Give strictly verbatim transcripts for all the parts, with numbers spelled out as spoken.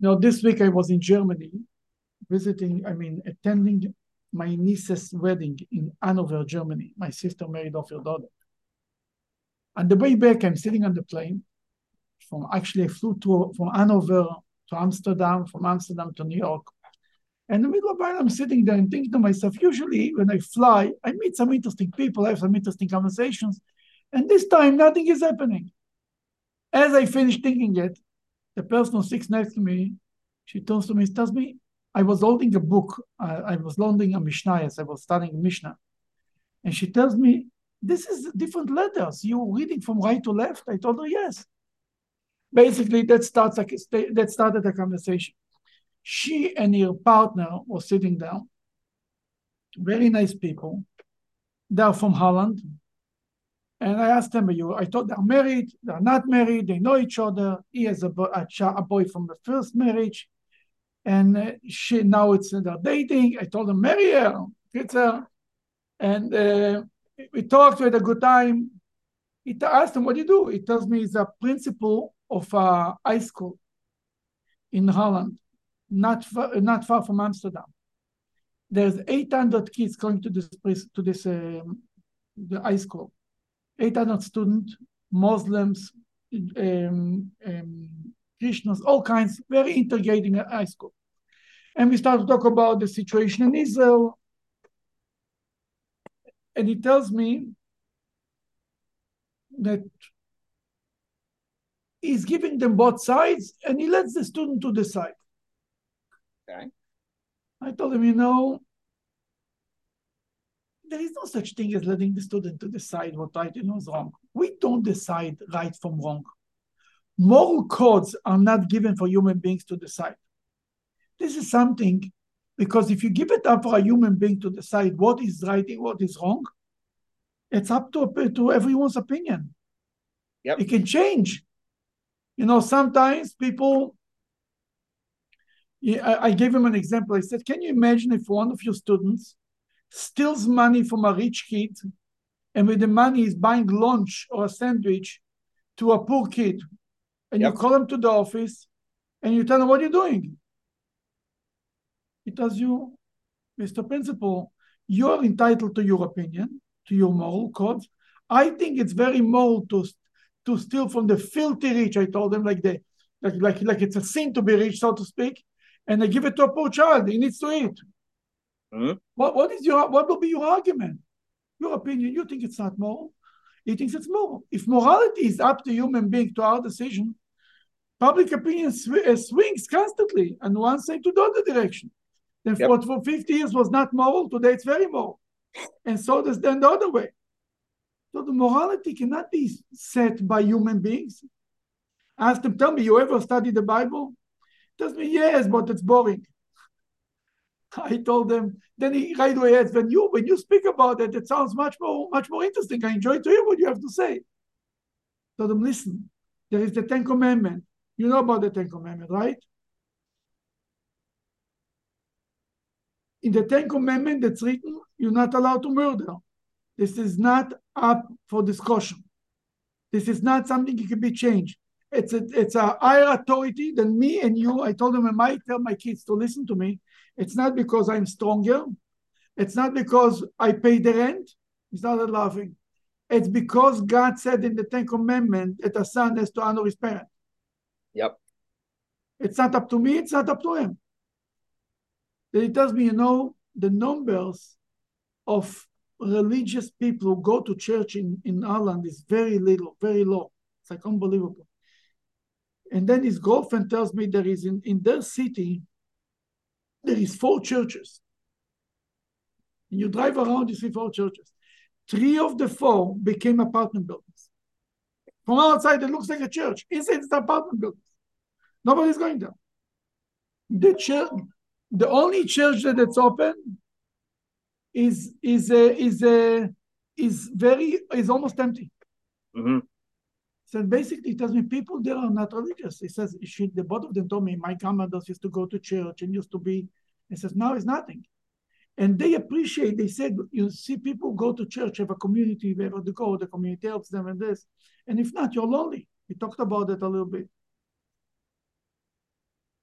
Now, this week I was in Germany visiting, I mean, attending my niece's wedding in Hanover, Germany. My sister married off her daughter. On the way back, I'm sitting on the plane. From actually, I flew to from Hanover to Amsterdam, from Amsterdam to New York. And in the middle of it, I'm sitting there and thinking to myself, usually when I fly, I meet some interesting people, I have some interesting conversations. And this time, nothing is happening. As I finish thinking it, the person who sits next to me, she turns to me, tells me, I was holding a book. Uh, I was holding a Mishnah, as I was studying Mishnah. And she tells me, this is different letters. You reading from right to left? I told her, yes. Basically, that starts like that started a conversation. She and her partner were sitting down. Very nice people. They're from Holland. And I asked them, you, I thought they're married, they're not married, they know each other. He has a, a, a boy from the first marriage. And uh, she now it's uh, they're dating. I told them, marry her, it's her. And uh, we talked, we had a good time. He asked him, what do you do? He tells me he's a principal of a high school in Holland, not far, not far from Amsterdam. There's eight hundred kids going to this place, to this um, the high school. eight hundred students, Muslims, um, um, Christians, all kinds, very integrating high school. And we start to talk about the situation in Israel. And he tells me that he's giving them both sides and he lets the student to decide. Okay. I told him, you know, there is no such thing as letting the student to decide what right and what's wrong. We don't decide right from wrong. Moral codes are not given for human beings to decide. This is something, because if you give it up for a human being to decide what is right and what is wrong, it's up to, to everyone's opinion. Yep. It can change. You know, sometimes people, yeah, I, I gave him an example. I said, can you imagine if one of your students steals money from a rich kid and with the money is buying lunch or a sandwich to a poor kid, and yep. you call him to the office and you tell him, what are you doing? He tells you, Mister Principal, you're entitled to your opinion, to your moral codes. I think it's very moral to, to steal from the filthy rich. I told him, like, the, like, like, like it's a sin to be rich, so to speak, and I give it to a poor child. He needs to eat. Mm-hmm. What, what, is your, what will be your argument? Your opinion, you think it's not moral? He thinks it's moral. If morality is up to human being, to our decision, public opinion sw- swings constantly and one side to the other direction. Then yep. what for fifty years was not moral, today it's very moral. And so does then the other way. So the morality cannot be set by human beings. I asked him, tell me, you ever studied the Bible? He tells me, yes, but it's boring. I told him, then he right away asked, when you when you speak about it, it sounds much more much more interesting. I enjoy to hear what you have to say. Told him, listen, there is the Ten Commandments. You know about the Ten Commandments, right? In the Ten Commandments, that's written, you're not allowed to murder. This is not up for discussion. This is not something that can be changed. It's a, it's a higher authority than me and you. I told them, I might tell my kids to listen to me. It's not because I'm stronger. It's not because I pay the rent. He started laughing. It's because God said in the Ten Commandments that a son has to honor his parent. Yep. It's not up to me. It's not up to him. Then he tells me, you know, the numbers of religious people who go to church in, in Ireland is very little, very low. It's like unbelievable. And then his girlfriend tells me there is in, in their city, there is four churches. And you drive around, you see four churches. Three of the four became apartment buildings. From outside, it looks like a church. Inside, it's apartment buildings. Nobody's going there. The church, the only church that it's open is is a, is a, is very is almost empty. Mm-hmm. So basically, it tells me people there are not religious. He says she, the both of them told me my grandmothers used to go to church and used to be. He says now it's nothing, and they appreciate. They said you see people go to church, have a community wherever they go, the community helps them and this, and if not, you're lonely. We talked about it a little bit.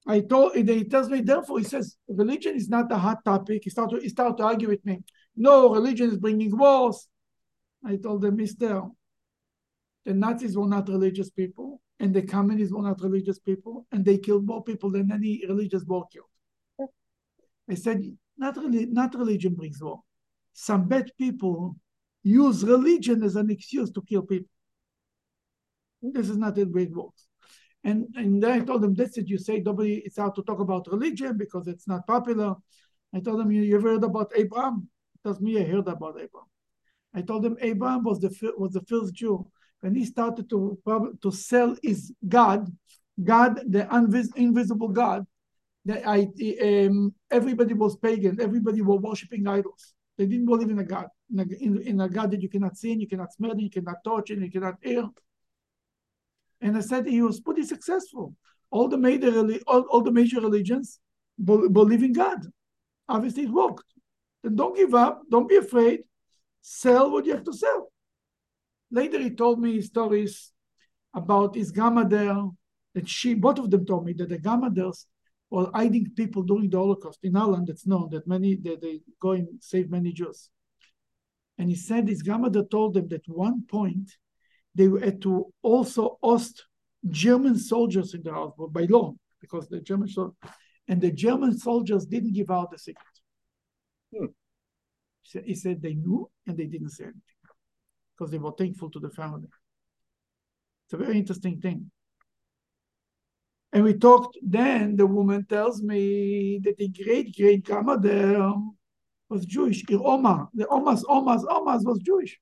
I told, he tells me, therefore, he says, religion is not a hot topic. He started to, he started to argue with me. No, religion is bringing wars. I told him, mister, the Nazis were not religious people, and the communists were not religious people, and they killed more people than any religious war killed. I said, not, really, not religion brings war. Some bad people use religion as an excuse to kill people. This is not the way it works. And, and then I told them, that's it, you say nobody, it's out to talk about religion because it's not popular. I told them, you, you ever heard about Abraham? He tells me, I heard about Abraham. I told him Abraham was the, was the first Jew. When he started to, to sell his God, God, the invis, invisible God, the, I, um, everybody was pagan. Everybody was worshiping idols. They didn't believe in a God, in a, in, in a God that you cannot see, and you cannot smell, and you cannot touch, and you cannot hear. And I said he was pretty successful. All the major, all, all the major religions believe in God. Obviously, it worked. Then don't give up. Don't be afraid. Sell what you have to sell. Later, he told me stories about his grandmother, that she, both of them told me that the grandmothers were hiding people during the Holocaust. In Ireland, it's known that many, that they go and save many Jews. And he said his grandmother told them that at one point, they had to also host German soldiers in the house by law, because the German soldiers, and the German soldiers didn't give out the secret. Hmm. He said they knew and they didn't say anything because they were thankful to the family. It's a very interesting thing. And we talked, then the woman tells me that the great-great grandmother was Jewish. Her Oma, the Omas, Omas, Omas was Jewish.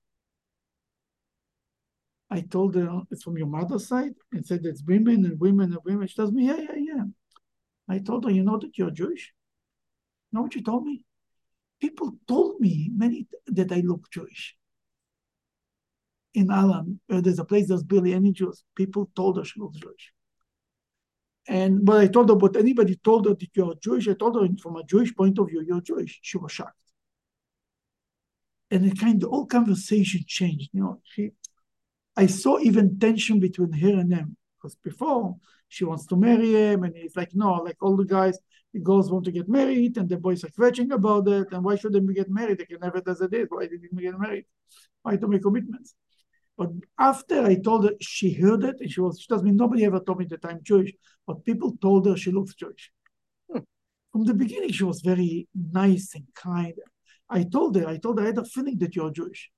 I told her, it's from your mother's side? And said, it's women and women and women. She tells me, yeah, yeah, yeah. I told her, you know that you're Jewish? You know what she told me? People told me many that I look Jewish. In Alam, uh, there's a place there's barely any Jews. People told her she looks Jewish. And but I told her, but anybody told her that you're Jewish, I told her from a Jewish point of view, you're Jewish. She was shocked. And the kind of whole conversation changed. You know, she I saw even tension between her and him. Because before she wants to marry him, and he's like, no, like all the guys, the girls want to get married, and the boys are scratching about it. And why shouldn't we get married? They can never do it. Why didn't we get married? Why to make commitments? But after I told her, she heard it, and she was, she tells me, nobody ever told me that I'm Jewish, but people told her she looks Jewish. Hmm. From the beginning, she was very nice and kind. I told her, I told her, I had a feeling that you're Jewish.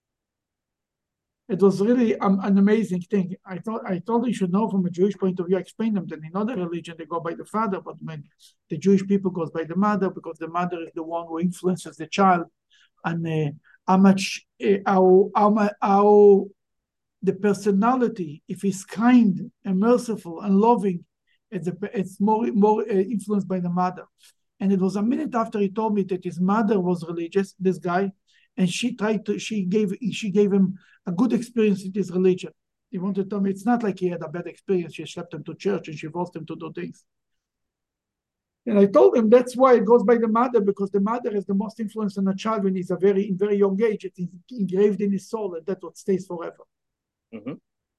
It was really um, an amazing thing. I thought I told her you should know from a Jewish point of view. I explained them that in other religion they go by the father, but when the Jewish people goes by the mother, because the mother is the one who influences the child, and uh, how much uh, how, how how the personality, if he's kind and merciful and loving, it's a, it's more more uh, influenced by the mother. And it was a minute after he told me that his mother was religious, this guy, and she tried to she gave she gave him a good experience with his religion. He wanted to tell me it's not like he had a bad experience. She slept him to church and she forced him to do things. And I told him that's why it goes by the mother, because the mother has the most influence on a child when he's a very in very young age. It's engraved in his soul, and that's what stays forever. Mm-hmm.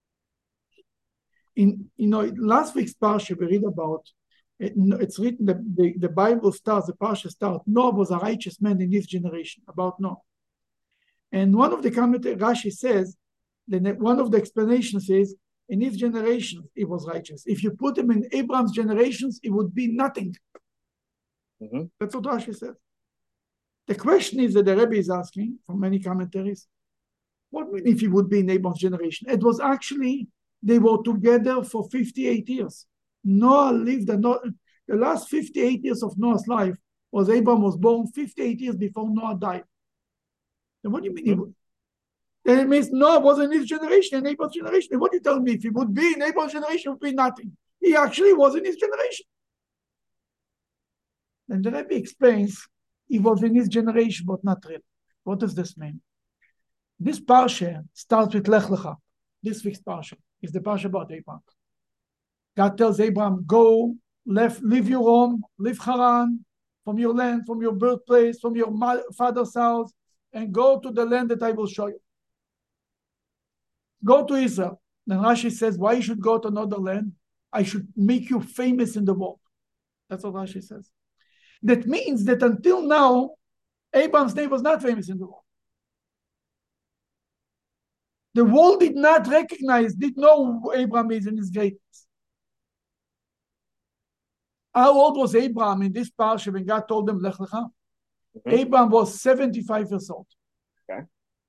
In you know, last week's parsha we read about it, it's written that the, the Bible starts, the parsha starts, Noah was a righteous man in his generation, about Noah. And one of the commentators, Rashi says, that one of the explanations is, in his generation, he was righteous. If you put him in Abraham's generations, it would be nothing. Mm-hmm. That's what Rashi says. The question is that the Rebbe is asking, from many commentaries, what mean if he would be in Abraham's generation? It was actually, they were together for fifty-eight years. Noah lived, the, the last fifty-eight years of Noah's life was Abraham was born fifty-eight years before Noah died. Then what do you mean? Mm-hmm. He would? Then it means Noah was in his generation, in Abraham's generation. And what do you tell me? If he would be in Abraham's generation, it would be nothing. He actually was in his generation. And the Rebbe explains, he was in his generation, but not really. What does this mean? This parsha starts with Lech Lecha. This week's parsha is the parsha about Abraham. God tells Abraham, go, leave, leave your home, leave Haran, from your land, from your birthplace, from your father's house, and go to the land that I will show you. Go to Israel. Then Rashi says, why you should go to another land? I should make you famous in the world. That's what Rashi says. That means that until now, Abraham's name was not famous in the world. The world did not recognize, did know who Abraham is and his greatness. How old was Abraham in this parsha when God told them, Lech Lecha? Mm-hmm. Abraham was seventy-five years old. Okay.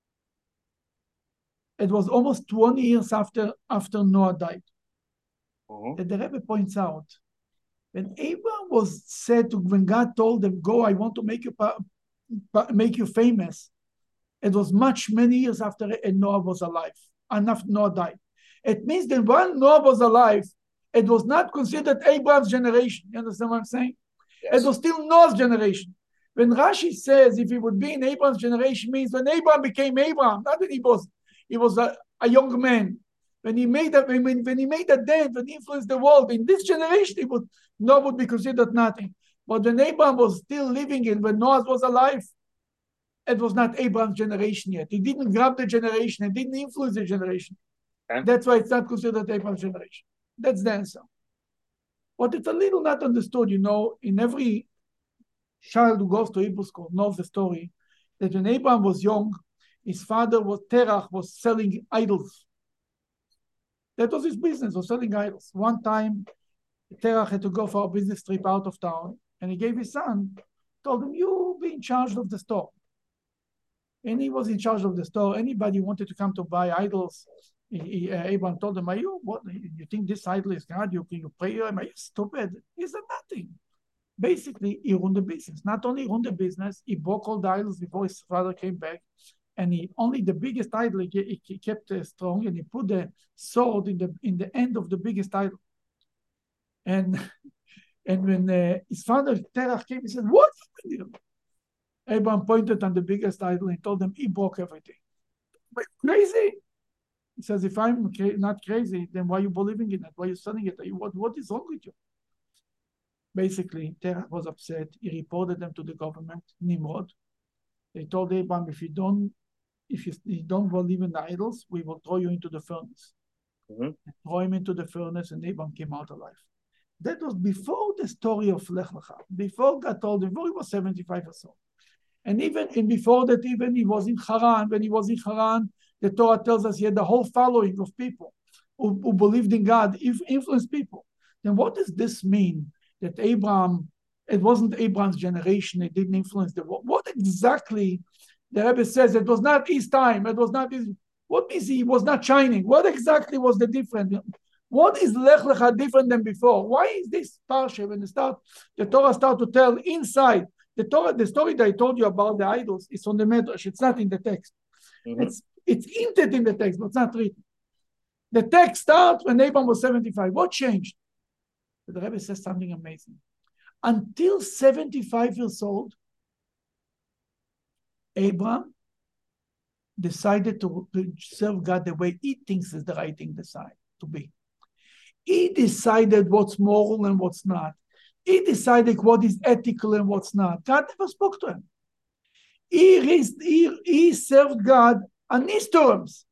It was almost twenty years after, after Noah died. Mm-hmm. That the Rebbe points out, when Abraham was said to, when God told him, go, I want to make you, make you famous, it was much many years after Noah was alive, and after Noah died. It means that when Noah was alive, it was not considered Abraham's generation. You understand what I'm saying? Yes. It was still Noah's generation. When Rashi says if he would be in Abraham's generation, means when Abraham became Abraham, not when he was he was a, a young man. When he made that when, when he made a dent, when he influenced the world, in this generation, he would Noah would be considered nothing. But when Abraham was still living in, when Noah was alive, it was not Abraham's generation yet. He didn't grab the generation, he didn't influence the generation. Okay. That's why it's not considered Abraham's generation. That's the answer. But it's a little not understood, you know, in every child who goes to Hebrew school knows the story that when Abraham was young, his father was Terach, was selling idols. That was his business, was selling idols. One time, Terach had to go for a business trip out of town, and he gave his son, told him, you be in charge of the store. And he was in charge of the store. Anybody wanted to come to buy idols, he, he, uh, Abraham told him, are you, what, you think this idol is God? You, you pray him? Are you stupid? He said nothing. Basically, he ruined the business. Not only ruined the business, he broke all the idols before his father came back. And he only the biggest idol he, he kept uh, strong, and he put the sword in the in the end of the biggest idol. And and when uh, his father Terach came, he said, "What happened here?" Abraham pointed on the biggest idol and told him he broke everything. But crazy. He says, "If I'm not crazy, then why are you believing in it? Why are you selling it? What what is wrong with you?" Basically, Terach was upset. He reported them to the government, Nimrod. They told Abraham, if you don't, if you, you don't believe in the idols, we will throw you into the furnace. Mm-hmm. Throw him into the furnace, and Abraham came out alive. That was before the story of Lech Lecha. Before God told him, before he was seventy-five years old. And even and before that, even he was in Haran. When he was in Haran, the Torah tells us he had the whole following of people who, who believed in God, influenced people. Then what does this mean? That Abraham, it wasn't Abraham's generation, it didn't influence the world. What exactly, the Rebbe says, it was not his time, it was not his, what means he was not shining? What exactly was the difference? What is Lech Lecha different than before? Why is this parsha, when the start, the Torah start to tell inside, the Torah, the story that I told you about the idols is on the Medrash, it's not in the text. Mm-hmm. It's it's hinted in the text, but it's not written. The text starts when Abraham was seventy-five. What changed? But the Rebbe says something amazing. Until seventy-five years old, Abraham decided to, to serve God the way he thinks is the right thing decide, to be. He decided what's moral and what's not. He decided what is ethical and what's not. God never spoke to him. He, he, he served God on his terms.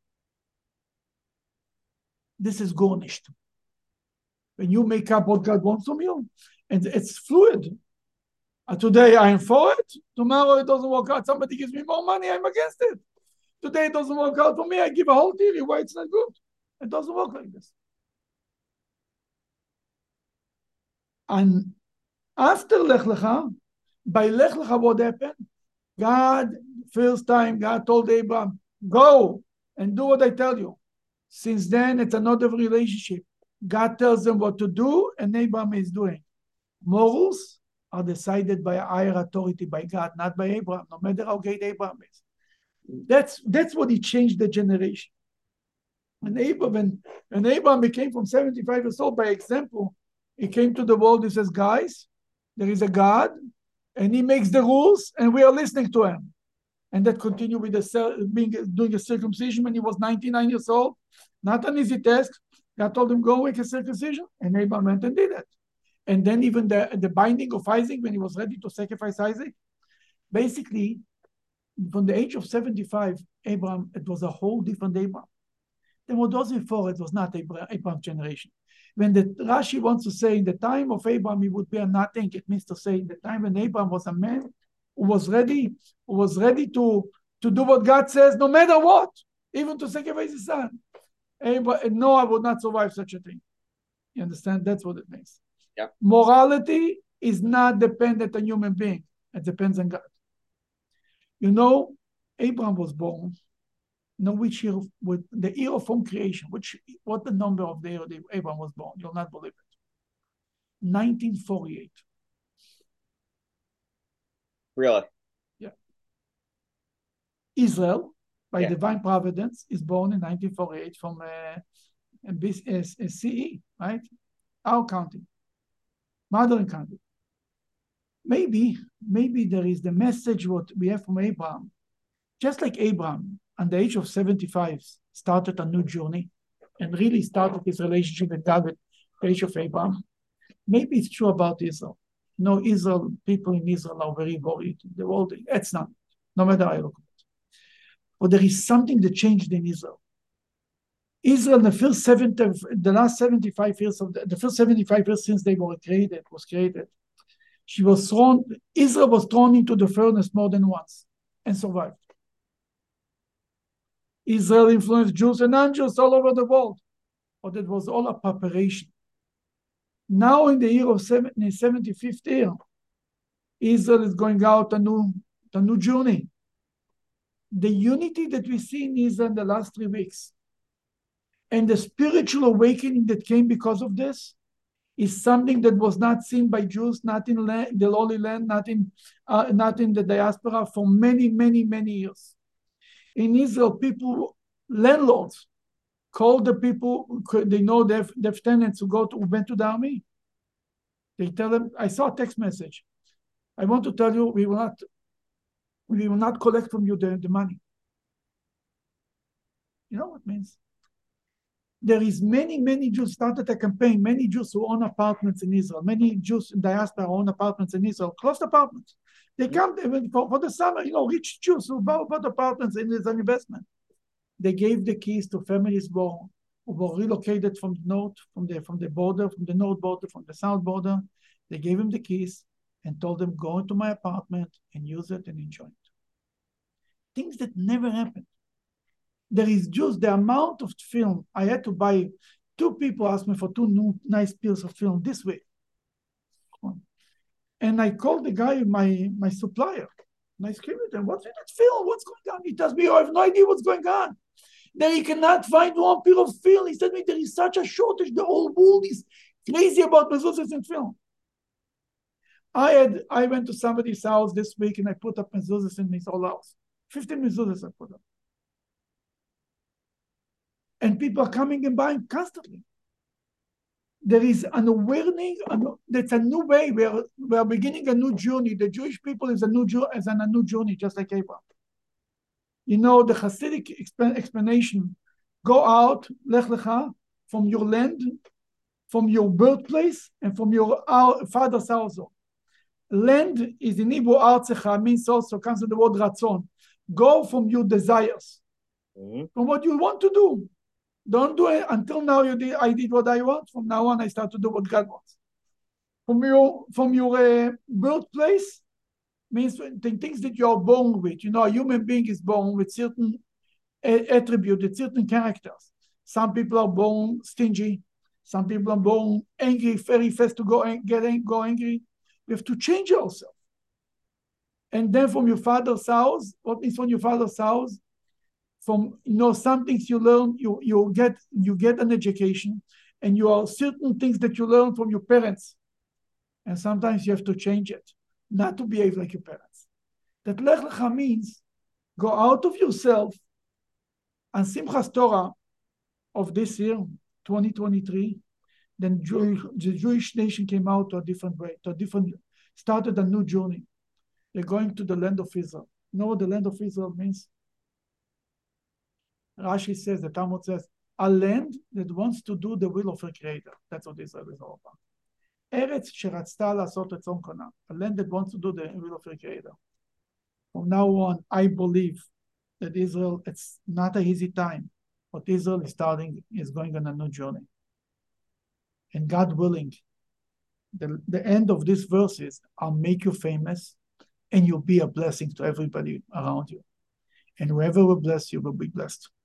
This is garnished. When you make up what God wants from you, and it's fluid. Uh, today I am for it. Tomorrow it doesn't work out. Somebody gives me more money, I'm against it. Today it doesn't work out for me. I give a whole theory why it's not good. It doesn't work like this. And after Lech Lecha, by Lech Lecha, what happened? God, first time, God told Abraham, go and do what I tell you. Since then, it's another relationship. God tells them what to do, and Abraham is doing. Morals are decided by a higher authority, by God, not by Abraham, no matter how great Abraham is. That's, that's what he changed the generation. When Abraham, when, when Abraham became from seventy-five years old, by example, he came to the world, he says, guys, there is a God, and he makes the rules, and we are listening to him. And that continued with the being doing a circumcision when he was ninety-nine years old. Not an easy task. God told him, go make a circumcision. And Abraham went and did it. And then even the, the binding of Isaac, when he was ready to sacrifice Isaac, basically, from the age of seventy-five, Abraham, it was a whole different Abraham. Then what was before, it was not Abraham, Abraham's generation. When the Rashi wants to say in the time of Abraham, he would be a nothing, it means to say in the time when Abraham was a man who was ready, who was ready to, to do what God says, no matter what, even to sacrifice his son. Abraham, Noah would not survive such a thing. You understand? That's what it means. Yeah. Morality is not dependent on human being. It depends on God. You know, Abraham was born. You know which year, with the year from creation, which what the number of the year that Abraham was born? You'll not believe it. nineteen forty-eight. Really? Yeah. Israel, by Yeah. divine providence, is born in nineteen forty-eight from uh, a C E, right? Our county, Modern county. Maybe, maybe there is the message what we have from Abraham. Just like Abraham, at the age of seventy-five, started a new journey and really started his relationship with God at the age of Abraham. Maybe it's true about Israel. No, Israel, people in Israel are very worried. The world, it's not, no matter how I look at it. But there is something that changed in Israel. Israel, the first seventy, the last seventy-five years of the, the first seventy-five years since they were created, was created, she was thrown, Israel was thrown into the furnace more than once and survived. Israel influenced Jews and non-Jews all over the world, but it was all a preparation. Now in the year of seventy-fifth year, Israel is going out a new, a new journey. The unity that we see in Israel in the last three weeks and the spiritual awakening that came because of this is something that was not seen by Jews, not in land, the Holy Land, not in, uh, not in the diaspora for many, many, many years. In Israel, people, landlords, call the people, they know their, their tenants who go to, who went to the army. They tell them, I saw a text message. I want to tell you, we will not, we will not collect from you the, the money. You know what it means? There is many, many Jews started a campaign, many Jews who own apartments in Israel, many Jews in diaspora own apartments in Israel, closed apartments. They come for, for the summer, you know, rich Jews who bought, bought apartments in as an investment. They gave the keys to families who were relocated from the north, from the from the border, from the north border, from the south border. They gave them the keys and told them, go into my apartment and use it and enjoy it. Things that never happened. There is just the amount of film. I had to buy, two people asked me for two new nice pills of film this way. And I called the guy, my, my supplier, and I screamed at him, what's in that film? What's going on? He tells me, oh, I have no idea what's going on. Then he cannot find one pill of film. He said to me, there is such a shortage. The whole world is crazy about mezuzahs and film. I had I went to somebody's house this week and I put up mezuzahs in his whole house. fifteen mezuzahs I put up. And people are coming and buying constantly. There is an awakening, that's a new way. We are, we are beginning a new journey. The Jewish people is a new, is on a new journey, just like Abraham. You know, the Hasidic explanation, go out, lech lecha, from your land, from your birthplace, and from your father's house. Land is in Hebrew, artzecha, means also, comes from the word ratzon. Go from your desires, mm-hmm. from what you want to do. Don't do it until now. You did. I did what I want. From now on, I start to do what God wants. From your from your uh, birthplace means the things that you are born with. You know, a human being is born with certain uh, attributes, with certain characters. Some people are born stingy. Some people are born angry, very fast to go and get go angry. We have to change ourselves. And then from your father's house, what means from your father's house? From, you know, some things you learn, you you get you get an education, and you are certain things that you learn from your parents, and sometimes you have to change it, not to behave like your parents. That lech lecha means go out of yourself. And Simchas Torah of this year, twenty twenty-three, then Jewish, the Jewish nation came out to a different way, to a different, started a new journey. They're going to the land of Israel. You know what the land of Israel means? Rashi says, the Talmud says, a land that wants to do the will of a creator. That's what Israel is all about. Eretz sheratzta la'asot et tzom kona. A land that wants to do the will of a creator. From now on, I believe that Israel, it's not an easy time, but Israel is starting, is going on a new journey. And God willing, the, the end of this verse is, I'll make you famous and you'll be a blessing to everybody around you. And whoever will bless you will be blessed.